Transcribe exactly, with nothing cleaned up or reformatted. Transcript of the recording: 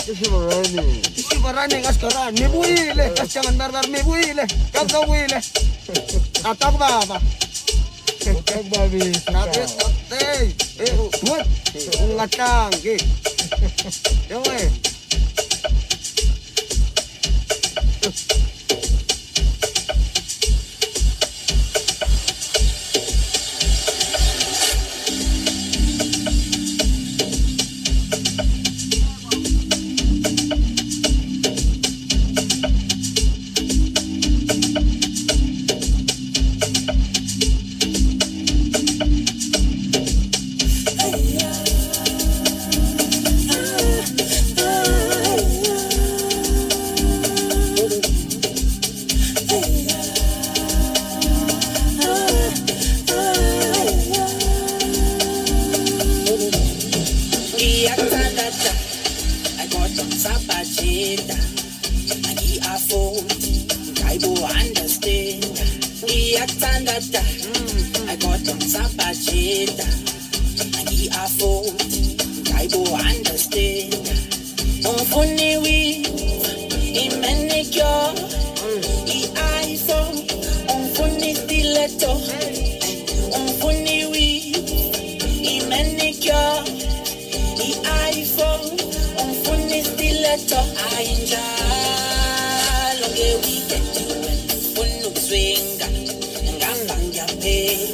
Isibarani. Isibarani kaskara nibuile kasjangan barbar nibuile kasawile. Atak baba. Otak babi. Nabi hey eh buat ngatang ke. Yo eh. I got on Sabachita, I afford, I go understand. On funny we, in manicure, I iPhone, on funny stiletto, on funny we, in manicure, I iPhone, on funny stiletto, I enjoy, long we get you, when you swing, nganga pay.